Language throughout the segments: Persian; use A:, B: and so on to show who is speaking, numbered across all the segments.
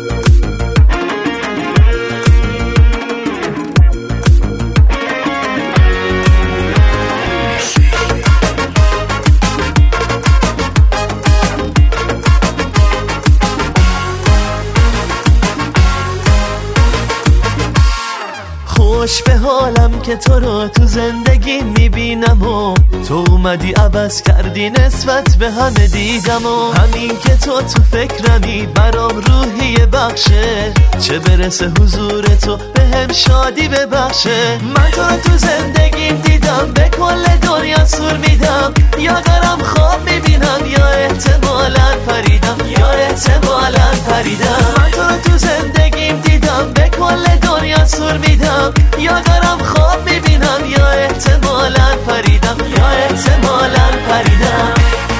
A: خوش به حالم که تو رو تو زندگی میبینم و تو اومدی عوض کردی نسبت به همه دیدم و همین که تو فکرمی برام روحی بخشه، چه برسه حضور تو به هم شادی ببخشه. من تو رو تو زندگیم دیدم، به کل دنیا سور میدم، یا دارم خواب میبینم یا احتمالاً پریدم، یا احتمالاً پریدم. من تو رو تو زندگیم دیدم، به کل دنیا سور میدم، یا دارم خواب میبینم یا احتمالاً پریدم، یا احتمالاً پریدم.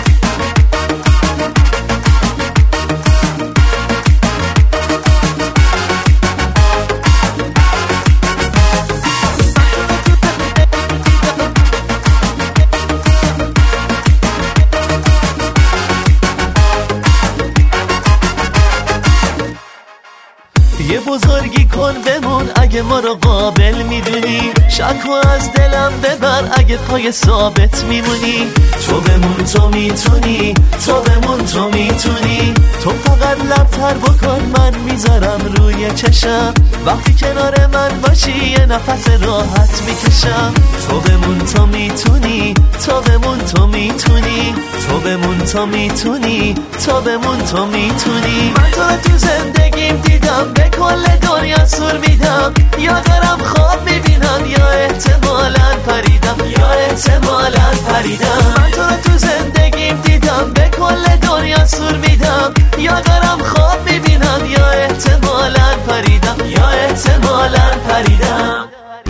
A: یه بزرگی کن بمون اگه ما رو قابل میدونی، شک و از دلم ببر اگه پای ثابت میمونی. تو بمون تو میتونی، تو بمون تو میتونی، تو فقط لبتر بکن من میذارم روی چشم، وقتی کنار من باشی یه نفس راحت میکشم. تو بمون تو میتونی، تو بمون تو میتونی، تو بمون تو میتونی، تو بمون تو میتونی. من تو رو تو زندگیم دیدم، به کل دنیا سور میدم، یا دارم خواب میبینم یا احتمالاً پریدم، یا احتمالاً پریدم. من تو رو تو زندگیم دیدم، به کل دنیا سور میدم، یا دارم خواب میبینم یا احتمالاً پریدم، یا احتمالاً پریدم.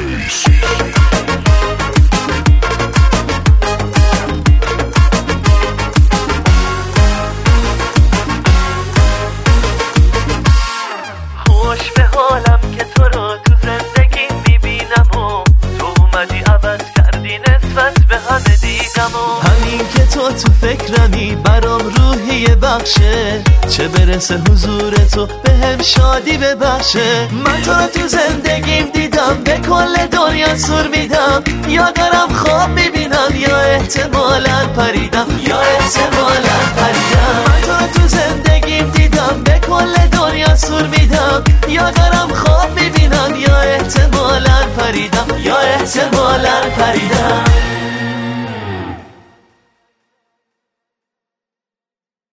A: خوش به حالم که تو رو تو زندگی میبینم و تو اومدی عوض کردی نسبت به همه دیدم و همین که تو فکرمی برام روحی بخشه، چه برسه حضور تو به هم شادی ببخشه. من تو رو تو زندگیم دیدم، به کل دنیا سور میدم، یا دارم خواب میبینم یا احتمالاً پریدم، یا احتمالاً پریدم.